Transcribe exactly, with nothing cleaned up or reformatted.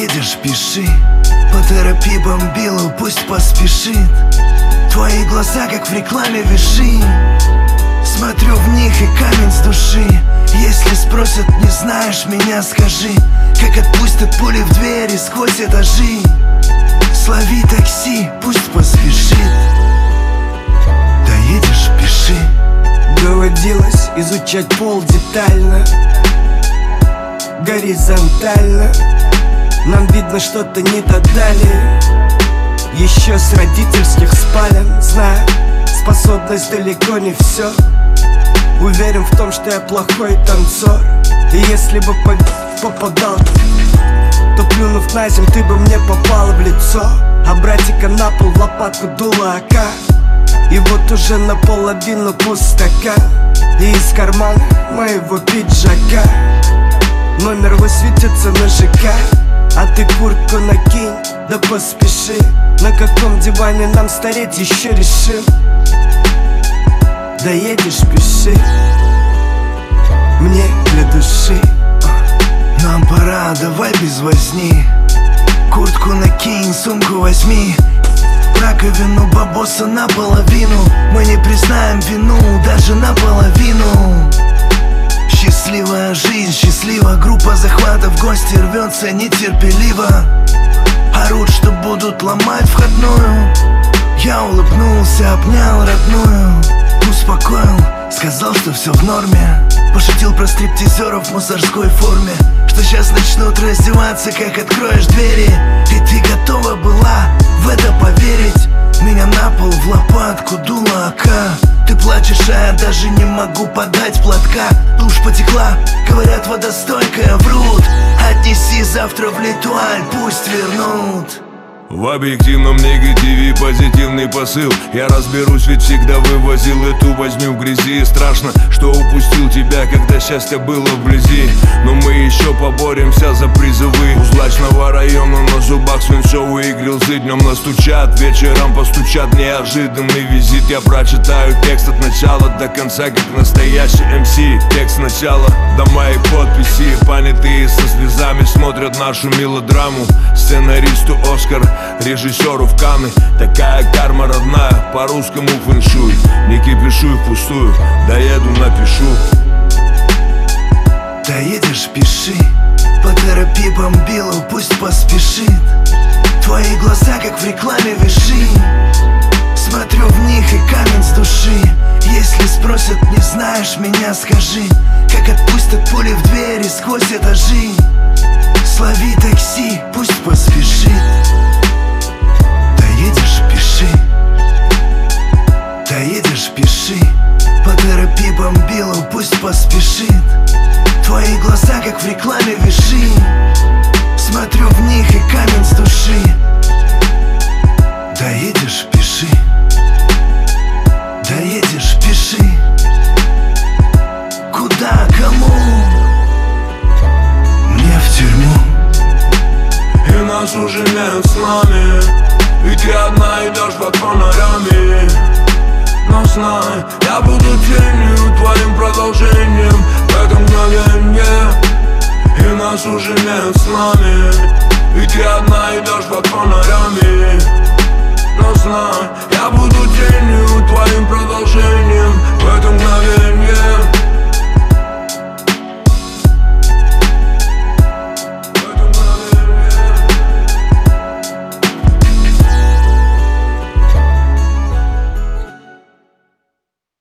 Доедешь, пиши. Поторопи бомбилу, пусть поспешит. Твои глаза, как в рекламе виши. Смотрю в них и камень с души. Если спросят, не знаешь меня, скажи, как отпустят пули в двери сквозь этажи. Слови такси, пусть поспешит. Доедешь, пиши. Доводилось изучать пол детально, горизонтально. Нам видно, что-то не додали еще с родительских спален. Знаю, способность далеко не все. Уверен в том, что я плохой танцор. И если бы попадал, то плюнув на землю, ты бы мне попала в лицо. А братика на пол в лопатку дула АК. И вот уже наполовину пустока. И из кармана моего пиджака номер высветится на ЖК. А ты куртку накинь, да поспеши. На каком диване нам стареть еще решим. Доедешь, пиши. Мне для души. Нам пора, давай без возни. Куртку накинь, сумку возьми. Раковину бабоса наполовину. Мы не признаем вину даже наполовину. Счастливая жизнь, счастлива. Группа захвата в гости рвется нетерпеливо. Орут, что будут ломать входную. Я улыбнулся, обнял родную. Успокоил, сказал, что все в норме. Пошутил про стриптизеров в мусорской форме, что сейчас начнут раздеваться, как откроешь двери. И ты готова была в это поверить. Меня на пол в лопатку дула АК. Ты плачешь, а я даже не могу подать платка. Тушь потекла, говорят, водостойкая, врут. Отнеси завтра в Литуаль, пусть вернут. В объективном негативе позитивный посыл. Я разберусь, ведь всегда вывозил эту возню в грязи. Страшно, что упустил тебя, когда счастье было вблизи. Но мы еще поборемся за призывы. У злачного района на зубах свинцовые грилзы. Днем настучат, вечером постучат. Неожиданный визит. Я прочитаю текст от начала до конца, как настоящий эм си. Текст сначала до моей подписи. Понятые со слезами смотрят нашу мелодраму. Сценаристу Оскар, режиссеру в Канны. Такая карма родная, по русскому фэншуй. Не кипишу впустую, доеду, напишу. Доедешь, пиши. Поторопи бомбилу, пусть поспешит. Твои глаза, как в рекламе виши. Смотрю в них и камень с души. Если спросят, не знаешь меня, скажи, как отпустят пули в двери сквозь этажи. Слови такси, пусть поспешит. Доедешь, пиши. Доедешь, пиши. Поторопи бомбилу, пусть поспешит. Твои глаза, как в рекламе виши. Смотрю в них и камень с души. Доедешь, пиши. Доедешь, пиши. Куда, кому? Мне в тюрьму. И нас уже нет с нами. И ты одна идешь под фонарями. Но знай, я буду тенью, твоим продолжением в этом мгновенье. И нас уже нет с нами. И ты